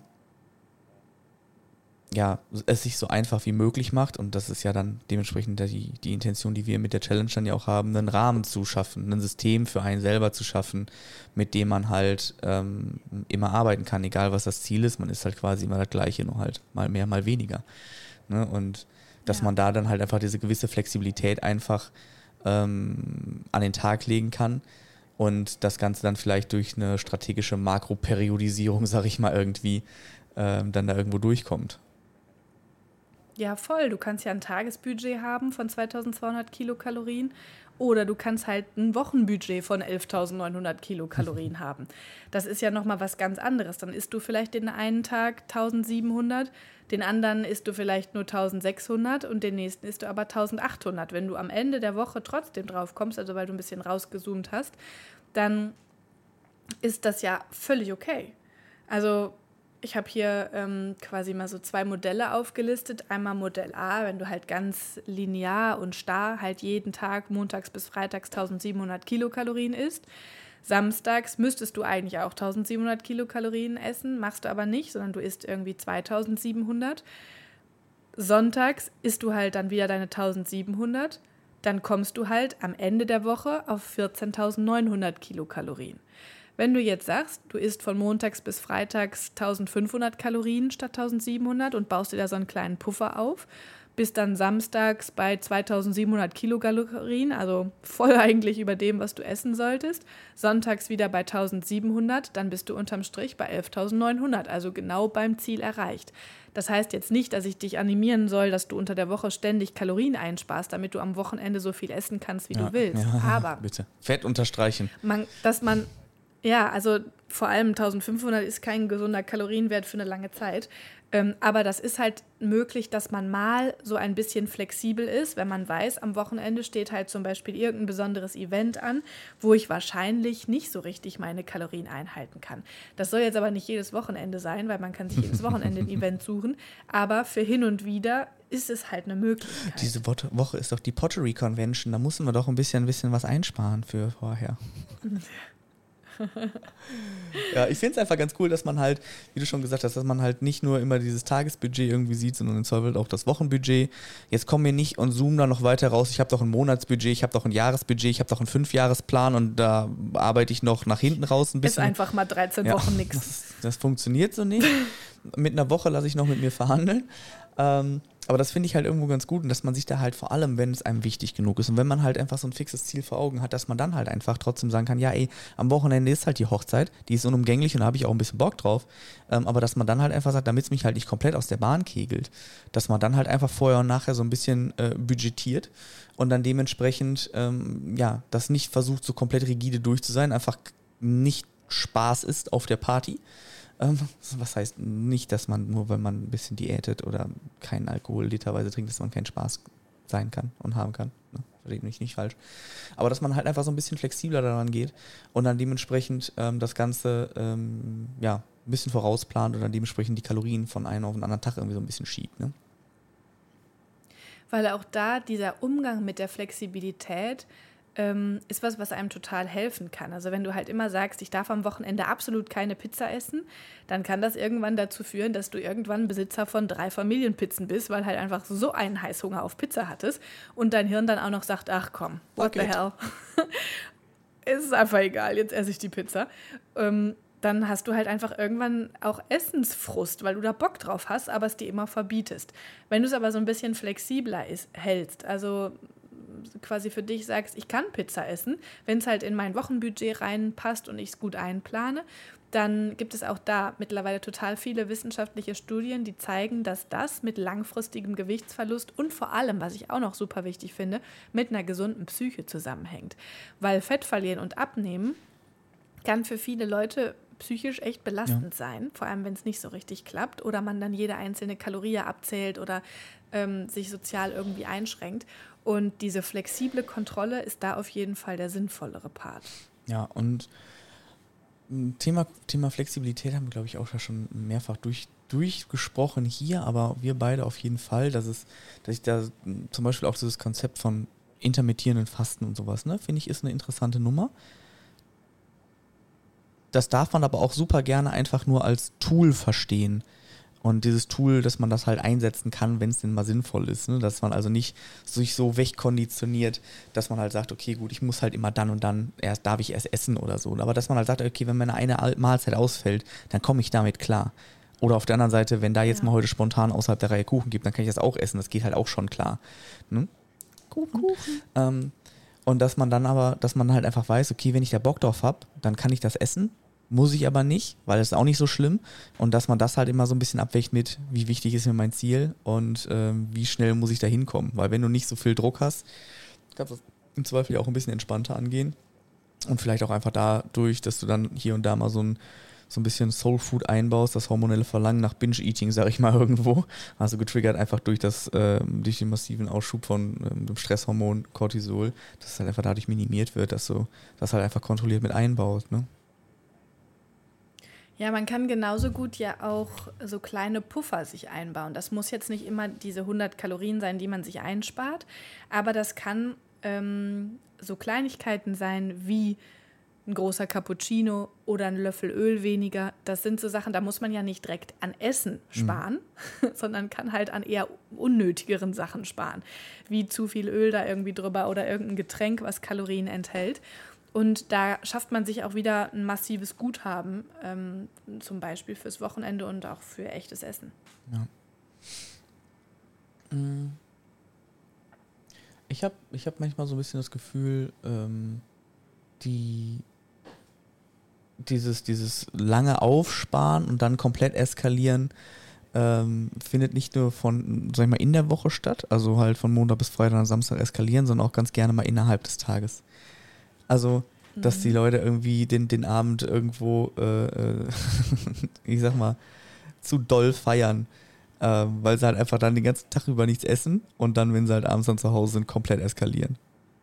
ja, es sich so einfach wie möglich macht und das ist ja dann dementsprechend die, die Intention, die wir mit der Challenge dann ja auch haben, einen Rahmen zu schaffen, ein System für einen selber zu schaffen, mit dem man halt ähm, immer arbeiten kann, egal was das Ziel ist, man ist halt quasi immer das Gleiche, nur halt mal mehr, mal weniger. Ne? Und dass ja. man da dann halt einfach diese gewisse Flexibilität einfach ähm, an den Tag legen kann und das Ganze dann vielleicht durch eine strategische Makroperiodisierung, sag ich mal, irgendwie ähm, dann da irgendwo durchkommt. Ja, voll. Du kannst ja ein Tagesbudget haben von zweitausendzweihundert Kilokalorien oder du kannst halt ein Wochenbudget von elftausendneunhundert Kilokalorien haben. Das ist ja nochmal was ganz anderes. Dann isst du vielleicht den einen Tag eintausendsiebenhundert, den anderen isst du vielleicht nur eintausendsechshundert und den nächsten isst du aber eintausendachthundert. Wenn du am Ende der Woche trotzdem drauf kommst, also weil du ein bisschen rausgezoomt hast, dann ist das ja völlig okay. Also Ich habe hier ähm, quasi mal so zwei Modelle aufgelistet. Einmal Modell A, wenn du halt ganz linear und starr halt jeden Tag montags bis freitags eintausendsiebenhundert Kilokalorien isst. Samstags müsstest du eigentlich auch eintausendsiebenhundert Kilokalorien essen, machst du aber nicht, sondern du isst irgendwie zweitausendsiebenhundert. Sonntags isst du halt dann wieder deine eintausendsiebenhundert. Dann kommst du halt am Ende der Woche auf vierzehntausendneunhundert Kilokalorien. Wenn du jetzt sagst, du isst von montags bis freitags eintausendfünfhundert Kalorien statt eintausendsiebenhundert und baust dir da so einen kleinen Puffer auf, bist dann samstags bei zweitausendsiebenhundert Kilokalorien, also voll eigentlich über dem, was du essen solltest. Sonntags wieder bei eintausendsiebenhundert, dann bist du unterm Strich bei elftausendneunhundert, also genau beim Ziel erreicht. Das heißt jetzt nicht, dass ich dich animieren soll, dass du unter der Woche ständig Kalorien einsparst, damit du am Wochenende so viel essen kannst, wie ja, du willst. Ja, Aber bitte. Fett unterstreichen. Man, dass man, ja, also vor allem eintausendfünfhundert ist kein gesunder Kalorienwert für eine lange Zeit. Ähm, aber das ist halt möglich, dass man mal so ein bisschen flexibel ist, wenn man weiß, am Wochenende steht halt zum Beispiel irgendein besonderes Event an, wo ich wahrscheinlich nicht so richtig meine Kalorien einhalten kann. Das soll jetzt aber nicht jedes Wochenende sein, weil man kann sich jedes Wochenende ein Event suchen. Aber für hin und wieder ist es halt eine Möglichkeit. Diese Woche ist doch die Pottery Convention, da müssen wir doch ein bisschen, ein bisschen was einsparen für vorher. Ja, ich finde es einfach ganz cool, dass man halt, wie du schon gesagt hast, dass man halt nicht nur immer dieses Tagesbudget irgendwie sieht, sondern im Zweifel auch das Wochenbudget. Jetzt kommen wir nicht und zoomen da noch weiter raus. Ich habe doch ein Monatsbudget, ich habe doch ein Jahresbudget, ich habe doch einen Fünfjahresplan und da arbeite ich noch nach hinten raus ein bisschen. Ist einfach mal dreizehn ja, Wochen nichts. Das, das funktioniert so nicht. Mit einer Woche lasse ich noch mit mir verhandeln. Ähm, aber das finde ich halt irgendwo ganz gut und dass man sich da halt vor allem, wenn es einem wichtig genug ist und wenn man halt einfach so ein fixes Ziel vor Augen hat, dass man dann halt einfach trotzdem sagen kann, ja ey, am Wochenende ist halt die Hochzeit, die ist unumgänglich und da habe ich auch ein bisschen Bock drauf, ähm, aber dass man dann halt einfach sagt, damit es mich halt nicht komplett aus der Bahn kegelt, dass man dann halt einfach vorher und nachher so ein bisschen äh, budgetiert und dann dementsprechend, ähm, ja, das nicht versucht, so komplett rigide durch zu sein, einfach nicht Spaß ist auf der Party. Was heißt nicht, dass man nur, wenn man ein bisschen diätet oder keinen Alkohol literweise trinkt, dass man keinen Spaß sein kann und haben kann. Ne? Versteht mich nicht falsch. Aber dass man halt einfach so ein bisschen flexibler daran geht und dann dementsprechend ähm, das Ganze ähm, ja, ein bisschen vorausplant und dann dementsprechend die Kalorien von einem auf den anderen Tag irgendwie so ein bisschen schiebt. Ne? Weil auch da dieser Umgang mit der Flexibilität Ähm, ist was, was einem total helfen kann. Also wenn du halt immer sagst, ich darf am Wochenende absolut keine Pizza essen, dann kann das irgendwann dazu führen, dass du irgendwann Besitzer von drei Familienpizzen bist, weil halt einfach so einen Heißhunger auf Pizza hattest und dein Hirn dann auch noch sagt, ach komm, what the hell. Es ist einfach egal, jetzt esse ich die Pizza. Ähm, dann hast du halt einfach irgendwann auch Essensfrust, weil du da Bock drauf hast, aber es dir immer verbietest. Wenn du es aber so ein bisschen flexibler ist, hältst, also quasi für dich sagst, ich kann Pizza essen, wenn es halt in mein Wochenbudget reinpasst und ich es gut einplane, dann gibt es auch da mittlerweile total viele wissenschaftliche Studien, die zeigen, dass das mit langfristigem Gewichtsverlust und vor allem, was ich auch noch super wichtig finde, mit einer gesunden Psyche zusammenhängt. Weil Fett verlieren und abnehmen kann für viele Leute psychisch echt belastend ja. sein, vor allem wenn es nicht so richtig klappt oder man dann jede einzelne Kalorie abzählt oder ähm, sich sozial irgendwie einschränkt. Und diese flexible Kontrolle ist da auf jeden Fall der sinnvollere Part. Ja, und Thema, Thema Flexibilität haben wir, glaube ich, auch schon mehrfach durch, durchgesprochen hier, aber wir beide auf jeden Fall, dass es, dass ich da zum Beispiel auch dieses Konzept von intermittierenden Fasten und sowas, ne, finde ich, ist eine interessante Nummer. Das darf man aber auch super gerne einfach nur als Tool verstehen. Und dieses Tool, dass man das halt einsetzen kann, wenn es denn mal sinnvoll ist. Ne? Dass man also nicht sich so wegkonditioniert, dass man halt sagt, okay, gut, ich muss halt immer dann und dann, erst darf ich erst essen oder so. Aber dass man halt sagt, okay, wenn meine eine Mahlzeit ausfällt, dann komme ich damit klar. Oder auf der anderen Seite, wenn da jetzt ja. mal heute spontan außerhalb der Reihe Kuchen gibt, dann kann ich das auch essen. Das geht halt auch schon klar. Ne? Kuchen. Kuchen. Ähm, und dass man dann aber, dass man halt einfach weiß, okay, wenn ich da Bock drauf habe, dann kann ich das essen. Muss ich aber nicht, weil das ist auch nicht so schlimm. Und dass man das halt immer so ein bisschen abwägt mit, wie wichtig ist mir mein Ziel und ähm, wie schnell muss ich da hinkommen. Weil wenn du nicht so viel Druck hast, kannst du das im Zweifel auch ein bisschen entspannter angehen. Und vielleicht auch einfach dadurch, dass du dann hier und da mal so ein, so ein bisschen Soul Food einbaust, das hormonelle Verlangen nach Binge-Eating, sag ich mal irgendwo. Also getriggert einfach durch, das, äh, durch den massiven Ausschub von ähm, dem Stresshormon Cortisol, dass es halt einfach dadurch minimiert wird, dass du das halt einfach kontrolliert mit einbaust, ne? Ja, man kann genauso gut ja auch so kleine Puffer sich einbauen. Das muss jetzt nicht immer diese hundert Kalorien sein, die man sich einspart, aber das kann ähm, so Kleinigkeiten sein wie ein großer Cappuccino oder ein Löffel Öl weniger. Das sind so Sachen, da muss man ja nicht direkt an Essen sparen, mhm. sondern kann halt an eher unnötigeren Sachen sparen, wie zu viel Öl da irgendwie drüber oder irgendein Getränk, was Kalorien enthält. Und da schafft man sich auch wieder ein massives Guthaben, ähm, zum Beispiel fürs Wochenende und auch für echtes Essen. Ja. Ich habe ich hab manchmal so ein bisschen das Gefühl, ähm, die dieses, dieses lange Aufsparen und dann komplett eskalieren ähm, findet nicht nur von, sag ich mal, in der Woche statt, also halt von Montag bis Freitag und Samstag eskalieren, sondern auch ganz gerne mal innerhalb des Tages. Also, dass die Leute irgendwie den, den Abend irgendwo, äh, ich sag mal, zu doll feiern, äh, weil sie halt einfach dann den ganzen Tag über nichts essen und dann, wenn sie halt abends dann zu Hause sind, komplett eskalieren.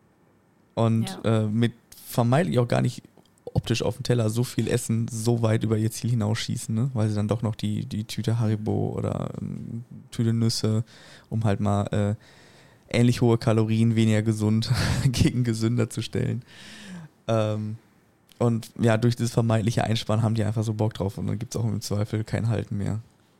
Und ja. äh, mit vermeintlich auch gar nicht optisch auf dem Teller so viel essen, so weit über ihr Ziel hinausschießen, ne? Weil sie dann doch noch die, die Tüte Haribo oder ähm, Tüte Nüsse, um halt mal äh, ähnlich hohe Kalorien, weniger gesund gegen gesünder zu stellen. Ähm, und ja, durch dieses vermeintliche Einsparen haben die einfach so Bock drauf und dann gibt es auch im Zweifel kein Halten mehr.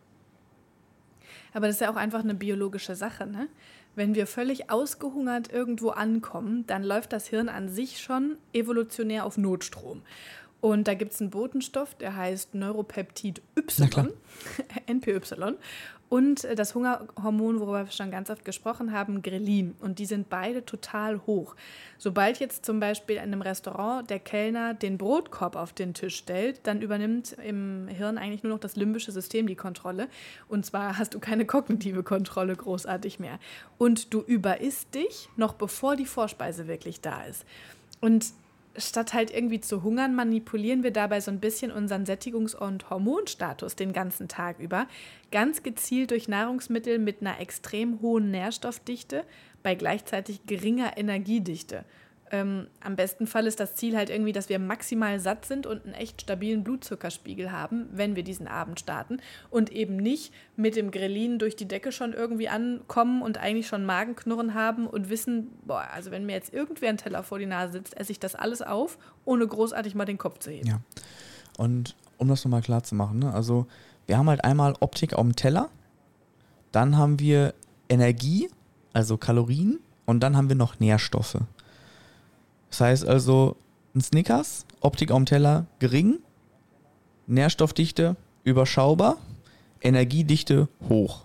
Aber das ist ja auch einfach eine biologische Sache, ne? Wenn wir völlig ausgehungert irgendwo ankommen, dann läuft das Hirn an sich schon evolutionär auf Notstrom. Und da gibt es einen Botenstoff, der heißt Neuropeptid Y, N P Y, und das Hungerhormon, worüber wir schon ganz oft gesprochen haben, Grelin. Und die sind beide total hoch. Sobald jetzt zum Beispiel in einem Restaurant der Kellner den Brotkorb auf den Tisch stellt, dann übernimmt im Hirn eigentlich nur noch das limbische System die Kontrolle. Und zwar hast du keine kognitive Kontrolle großartig mehr. Und du überisst dich, noch bevor die Vorspeise wirklich da ist. Und statt halt irgendwie zu hungern, manipulieren wir dabei so ein bisschen unseren Sättigungs- und Hormonstatus den ganzen Tag über. Ganz gezielt durch Nahrungsmittel mit einer extrem hohen Nährstoffdichte bei gleichzeitig geringer Energiedichte. Ähm, am besten Fall ist das Ziel halt irgendwie, dass wir maximal satt sind und einen echt stabilen Blutzuckerspiegel haben, wenn wir diesen Abend starten und eben nicht mit dem Grelin durch die Decke schon irgendwie ankommen und eigentlich schon Magenknurren haben und wissen, boah, also wenn mir jetzt irgendwer ein Teller vor die Nase sitzt, esse ich das alles auf, ohne großartig mal den Kopf zu heben. Ja, und um das nochmal klar zu machen, ne? Also wir haben halt einmal Optik auf dem Teller, dann haben wir Energie, also Kalorien und dann haben wir noch Nährstoffe. Das heißt also, ein Snickers, Optik auf dem Teller gering, Nährstoffdichte überschaubar, Energiedichte hoch.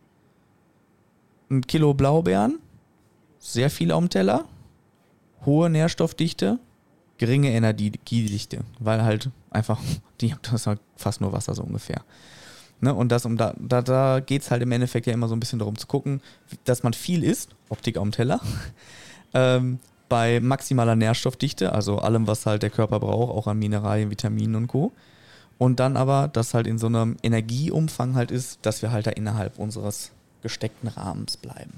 Ein Kilo Blaubeeren, sehr viel auf dem Teller, hohe Nährstoffdichte, geringe Energiedichte, weil halt einfach, die, das ist halt fast nur Wasser so ungefähr. Ne? Und das, um da, da, da geht es halt im Endeffekt ja immer so ein bisschen darum zu gucken, dass man viel isst, Optik auf dem Teller, ähm, bei maximaler Nährstoffdichte, also allem, was halt der Körper braucht, auch an Mineralien, Vitaminen und Co. Und dann aber, dass halt in so einem Energieumfang halt ist, dass wir halt da innerhalb unseres gesteckten Rahmens bleiben.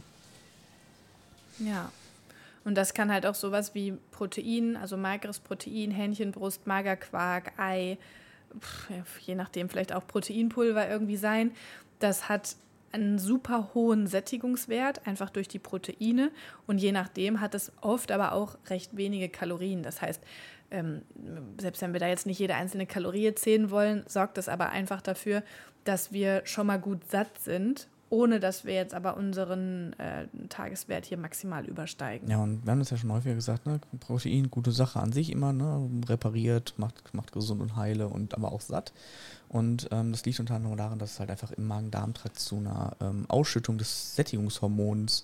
Ja, und das kann halt auch sowas wie Protein, also mageres Protein, Hähnchenbrust, Magerquark, Ei, pff, je nachdem vielleicht auch Proteinpulver irgendwie sein. Das hat einen super hohen Sättigungswert, einfach durch die Proteine. Und je nachdem hat es oft aber auch recht wenige Kalorien. Das heißt, ähm, selbst wenn wir da jetzt nicht jede einzelne Kalorie zählen wollen, sorgt das aber einfach dafür, dass wir schon mal gut satt sind, ohne dass wir jetzt aber unseren äh, Tageswert hier maximal übersteigen. Ja, und wir haben das ja schon häufiger gesagt, ne? Protein, gute Sache an sich immer, ne? Repariert, macht, macht gesund und heile und aber auch satt. Und ähm, das liegt unter anderem daran, dass es halt einfach im Magen-Darm-Trakt zu einer ähm, Ausschüttung des Sättigungshormons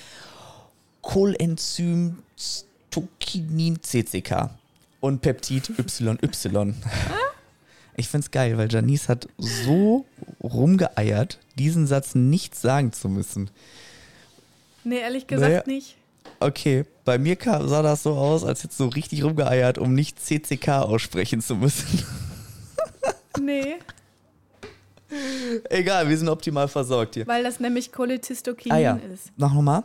Coenzym Stokinin C C K und Peptid Y Y. Ich find's geil, weil Janice hat so rumgeeiert, diesen Satz nicht sagen zu müssen. Nee, ehrlich gesagt naja, nicht. Okay, bei mir kam, sah das so aus, als hättest du so richtig rumgeeiert, um nicht C C K aussprechen zu müssen. Nee. Egal, wir sind optimal versorgt hier. Weil das nämlich Cholecystokinin ah, ja. ist. Noch nochmal?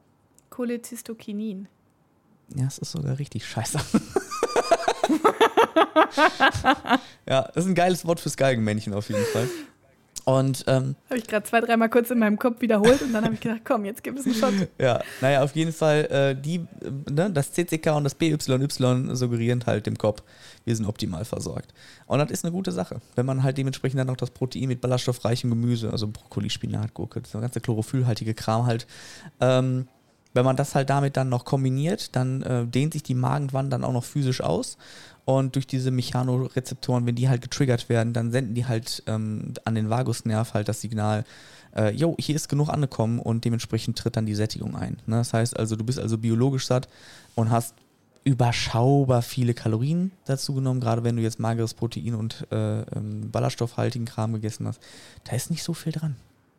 Cholecystokinin. Ja, es ist sogar richtig scheiße. Ja, das ist ein geiles Wort fürs Galgenmännchen auf jeden Fall. Und ähm, habe ich gerade zwei, dreimal kurz in meinem Kopf wiederholt und dann habe ich gedacht, komm, jetzt gibt es einen Shot. Ja, naja, auf jeden Fall, äh, die, äh, ne, das C C K und das B Y Y suggerieren halt dem Kopf, wir sind optimal versorgt. Und das ist eine gute Sache, wenn man halt dementsprechend dann auch das Protein mit ballaststoffreichem Gemüse, also Brokkoli, Spinat, Gurke, das ganze chlorophyllhaltige Kram halt, ähm, wenn man das halt damit dann noch kombiniert, dann äh, dehnt sich die Magenwand dann auch noch physisch aus. Und durch diese Mechanorezeptoren, wenn die halt getriggert werden, dann senden die halt ähm, an den Vagusnerv halt das Signal, äh, jo, hier ist genug angekommen und dementsprechend tritt dann die Sättigung ein. Ne? Das heißt also, du bist also biologisch satt und hast überschaubar viele Kalorien dazu genommen, gerade wenn du jetzt mageres Protein und äh, ähm, ballaststoffhaltigen Kram gegessen hast. Da ist nicht so viel dran.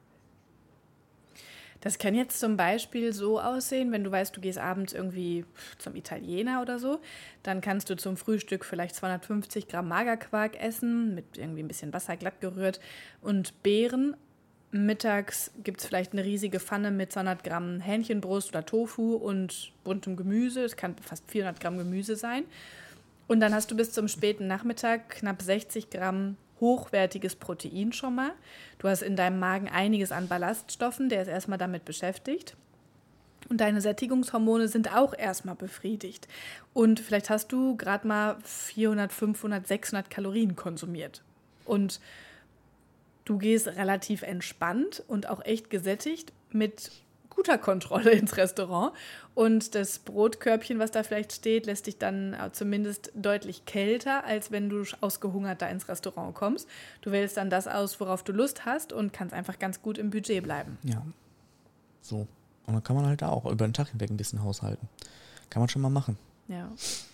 Das kann jetzt zum Beispiel so aussehen, wenn du weißt, du gehst abends irgendwie zum Italiener oder so, dann kannst du zum Frühstück vielleicht zweihundertfünfzig Gramm Magerquark essen, mit irgendwie ein bisschen Wasser glatt gerührt und Beeren. Mittags gibt es vielleicht eine riesige Pfanne mit zweihundert Gramm Hähnchenbrust oder Tofu und buntem Gemüse. Es kann fast vierhundert Gramm Gemüse sein. Und dann hast du bis zum späten Nachmittag knapp sechzig Gramm hochwertiges Protein schon mal. Du hast in deinem Magen einiges an Ballaststoffen, der ist erstmal damit beschäftigt. Und deine Sättigungshormone sind auch erstmal befriedigt. Und vielleicht hast du gerade mal vierhundert, fünfhundert, sechshundert Kalorien konsumiert. Und du gehst relativ entspannt und auch echt gesättigt mit guter Kontrolle ins Restaurant. Und das Brotkörbchen, was da vielleicht steht, lässt dich dann zumindest deutlich kälter, als wenn du ausgehungert da ins Restaurant kommst. Du wählst dann das aus, worauf du Lust hast und kannst einfach ganz gut im Budget bleiben. Ja, so. Und dann kann man halt da auch über den Tag hinweg ein bisschen haushalten. Kann man schon mal machen. Ja.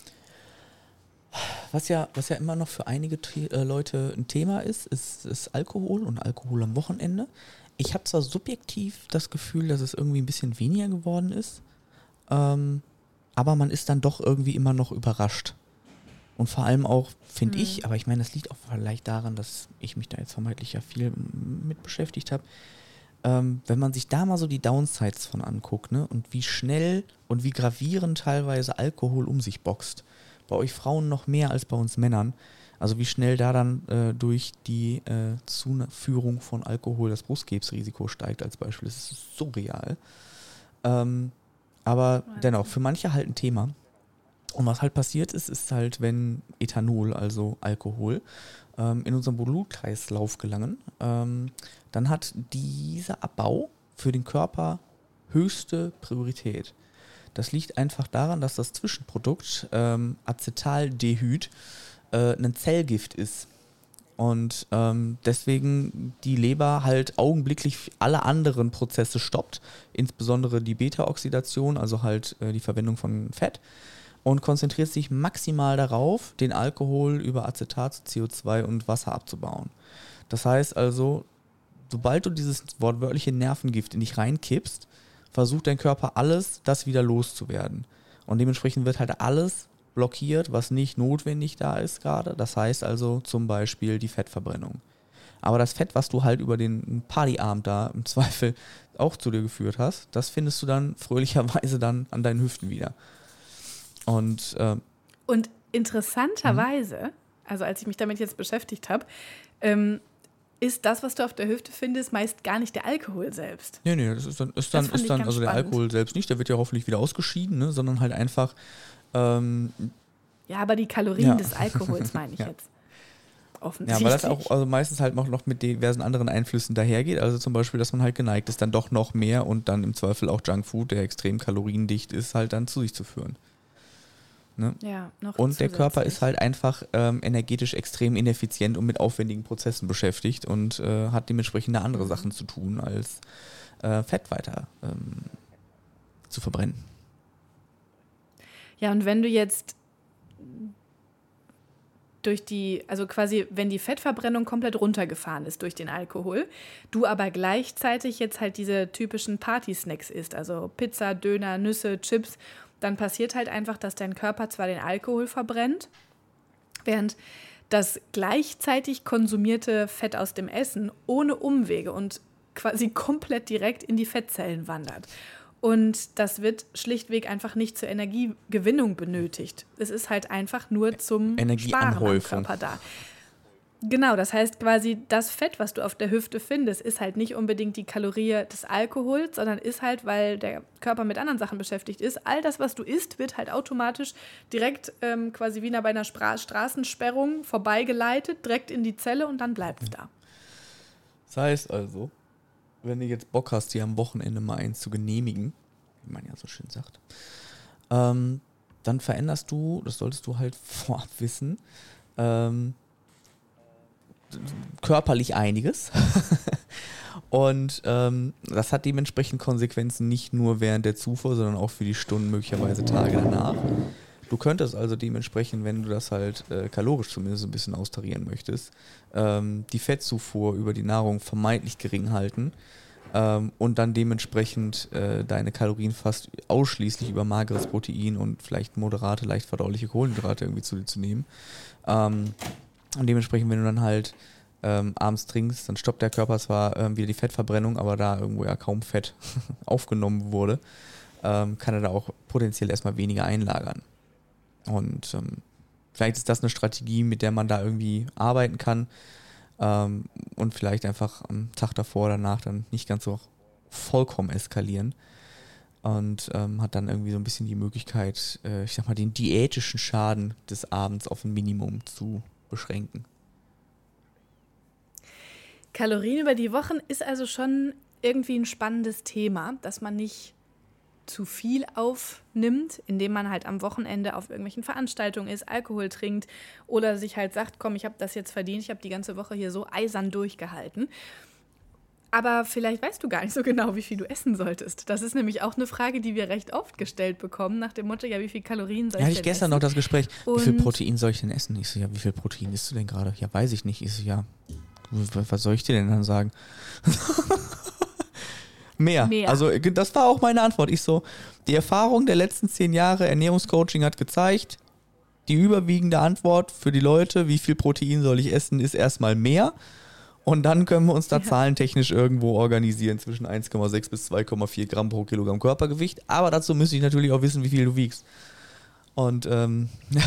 Was ja, was ja immer noch für einige The- äh, Leute ein Thema ist, ist, ist Alkohol und Alkohol am Wochenende. Ich habe zwar subjektiv das Gefühl, dass es irgendwie ein bisschen weniger geworden ist, ähm, aber man ist dann doch irgendwie immer noch überrascht. Und vor allem auch, finde Mhm. ich, aber ich meine, das liegt auch vielleicht daran, dass ich mich da jetzt vermeintlich ja viel m- mit beschäftigt habe, ähm, wenn man sich da mal so die Downsides von anguckt, ne, und wie schnell und wie gravierend teilweise Alkohol um sich boxt. Bei euch Frauen noch mehr als bei uns Männern. Also wie schnell da dann äh, durch die äh, Zuführung von Alkohol das Brustkrebsrisiko steigt als Beispiel. Das ist surreal. Ähm, aber Wahnsinn. dennoch, für manche halt ein Thema. Und was halt passiert ist, ist halt, wenn Ethanol, also Alkohol, ähm, in unseren Blutkreislauf gelangen, ähm, dann hat dieser Abbau für den Körper höchste Priorität. Das liegt einfach daran, dass das Zwischenprodukt ähm, Acetaldehyd äh, ein Zellgift ist. Und ähm, deswegen die Leber halt augenblicklich alle anderen Prozesse stoppt, insbesondere die Beta-Oxidation, also halt äh, die Verwendung von Fett, und konzentriert sich maximal darauf, den Alkohol über Acetat, C O zwei und Wasser abzubauen. Das heißt also, sobald du dieses wortwörtliche Nervengift in dich reinkippst, versucht dein Körper alles, das wieder loszuwerden. Und dementsprechend wird halt alles blockiert, was nicht notwendig da ist gerade. Das heißt also zum Beispiel die Fettverbrennung. Aber das Fett, was du halt über den Partyabend da im Zweifel auch zu dir geführt hast, das findest du dann fröhlicherweise dann an deinen Hüften wieder. Und, äh, Und interessanterweise, also als ich mich damit jetzt beschäftigt habe, ähm, ist das, was du auf der Hüfte findest, meist gar nicht der Alkohol selbst. nee, nee, das ist dann, ist dann, fand ist ich dann ganz also der spannend. Alkohol selbst nicht, der wird ja hoffentlich wieder ausgeschieden, ne, sondern halt einfach, ähm, Ja, aber die Kalorien Ja. des Alkohols meine ich Ja. jetzt. ja, Offensichtlich. weil das auch also meistens halt noch, noch mit diversen anderen Einflüssen dahergeht. Also zum Beispiel, dass man halt geneigt ist, dann doch noch mehr und dann im Zweifel auch Junkfood, der extrem kaloriendicht ist, halt dann zu sich zu führen. Ne? Ja, noch Und der Körper zusätzlich. ist halt einfach ähm, energetisch extrem ineffizient und mit aufwendigen Prozessen beschäftigt und äh, hat dementsprechend andere Sachen zu tun, als äh, Fett weiter ähm, zu verbrennen. Ja, und wenn du jetzt durch die, also quasi, wenn die Fettverbrennung komplett runtergefahren ist durch den Alkohol, du aber gleichzeitig jetzt halt diese typischen Party-Snacks isst, also Pizza, Döner, Nüsse, Chips, dann passiert halt einfach, dass dein Körper zwar den Alkohol verbrennt, während das gleichzeitig konsumierte Fett aus dem Essen ohne Umwege und quasi komplett direkt in die Fettzellen wandert. Und das wird schlichtweg einfach nicht zur Energiegewinnung benötigt. Es ist halt einfach nur zum Sparen am Körper da. Genau, das heißt quasi, das Fett, was du auf der Hüfte findest, ist halt nicht unbedingt die Kalorie des Alkohols, sondern ist halt, weil der Körper mit anderen Sachen beschäftigt ist, all das, was du isst, wird halt automatisch direkt ähm, quasi wie bei einer Spra- Straßensperrung vorbeigeleitet, direkt in die Zelle und dann bleibt es da. Das heißt also, wenn du jetzt Bock hast, dir am Wochenende mal eins zu genehmigen, wie man ja so schön sagt, ähm, dann veränderst du, das solltest du halt vorab wissen, ähm, körperlich einiges. Und ähm, das hat dementsprechend Konsequenzen nicht nur während der Zufuhr, sondern auch für die Stunden, möglicherweise Tage danach. Du könntest also dementsprechend, wenn du das halt äh, kalorisch zumindest ein bisschen austarieren möchtest, ähm, die Fettzufuhr über die Nahrung vermeintlich gering halten ähm, und dann dementsprechend äh, deine Kalorien fast ausschließlich über mageres Protein und vielleicht moderate, leicht verdauliche Kohlenhydrate irgendwie zu dir zu nehmen. Ähm, Und dementsprechend, wenn du dann halt ähm, abends trinkst, dann stoppt der Körper zwar ähm, wieder die Fettverbrennung, aber da irgendwo ja kaum Fett aufgenommen wurde, ähm, kann er da auch potenziell erstmal weniger einlagern. Und ähm, vielleicht ist das eine Strategie, mit der man da irgendwie arbeiten kann ähm, und vielleicht einfach am Tag davor oder danach dann nicht ganz so vollkommen eskalieren. Und ähm, hat dann irgendwie so ein bisschen die Möglichkeit, äh, ich sag mal, den diätischen Schaden des Abends auf ein Minimum zu beschränken. Kalorien über die Wochen ist also schon irgendwie ein spannendes Thema, dass man nicht zu viel aufnimmt, indem man halt am Wochenende auf irgendwelchen Veranstaltungen ist, Alkohol trinkt oder sich halt sagt, komm, ich habe das jetzt verdient, ich habe die ganze Woche hier so eisern durchgehalten. Aber vielleicht weißt du gar nicht so genau, wie viel du essen solltest. Das ist nämlich auch eine Frage, die wir recht oft gestellt bekommen, nach dem Motto, ja, wie viel Kalorien soll ich denn essen? Ja, hatte ich gestern noch das Gespräch, wie viel Protein soll ich denn essen? Ich so, ja, wie viel Protein isst du denn gerade? Ja, weiß ich nicht. Ich so, ja, was soll ich dir denn dann sagen? Mehr. Mehr. Also das war auch meine Antwort. Ich so, die Erfahrung der letzten zehn Jahre Ernährungscoaching hat gezeigt, die überwiegende Antwort für die Leute, wie viel Protein soll ich essen, ist erstmal mehr. Und dann können wir uns da ja. zahlentechnisch irgendwo organisieren zwischen eins Komma sechs bis zwei Komma vier Gramm pro Kilogramm Körpergewicht. Aber dazu müsste ich natürlich auch wissen, wie viel du wiegst. Und ähm,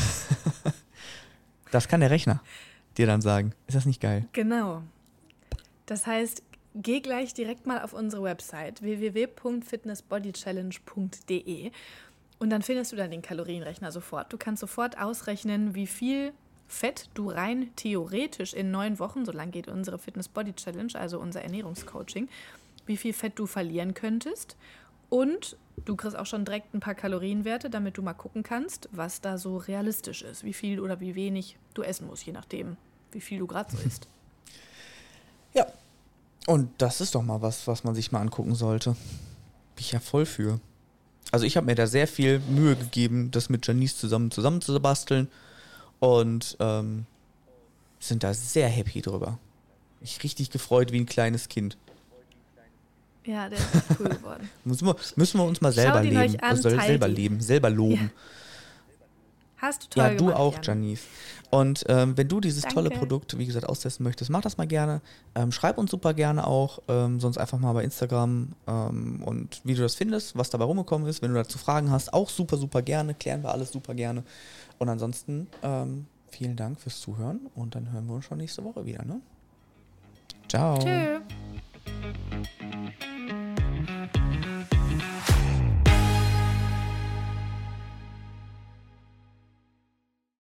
das kann der Rechner dir dann sagen. Ist das nicht geil? Genau. Das heißt, geh gleich direkt mal auf unsere Website w w w punkt fitness body challenge punkt d e und dann findest du dann den Kalorienrechner sofort. Du kannst sofort ausrechnen, wie viel Fett du rein theoretisch in neun Wochen, so lang geht unsere Fitness Body Challenge, also unser Ernährungscoaching, wie viel Fett du verlieren könntest. Und du kriegst auch schon direkt ein paar Kalorienwerte, damit du mal gucken kannst, was da so realistisch ist, wie viel oder wie wenig du essen musst, je nachdem, wie viel du gerade so isst. Ja, und das ist doch mal was, was man sich mal angucken sollte. Bin ich ja voll für. Also ich habe mir da sehr viel Mühe gegeben, das mit Janice zusammen zusammenzubasteln. Und ähm, sind da sehr happy drüber. Ich richtig gefreut wie ein kleines Kind. Ja, der ist echt cool geworden. müssen, wir, müssen wir uns mal selber leben. Euch an, also selber leben, selber loben. Ja. Hast du toll Ja, gemacht, du auch, Jan. Janice. Und ähm, wenn du dieses Danke. tolle Produkt, wie gesagt, austesten möchtest, mach das mal gerne. Ähm, schreib uns super gerne auch, ähm, sonst einfach mal bei Instagram ähm, und wie du das findest, was dabei rumgekommen ist. Wenn du dazu Fragen hast, auch super, super gerne. Klären wir alles super gerne. Und ansonsten ähm, vielen Dank fürs Zuhören und dann hören wir uns schon nächste Woche wieder. Ne? Ciao. Tschö.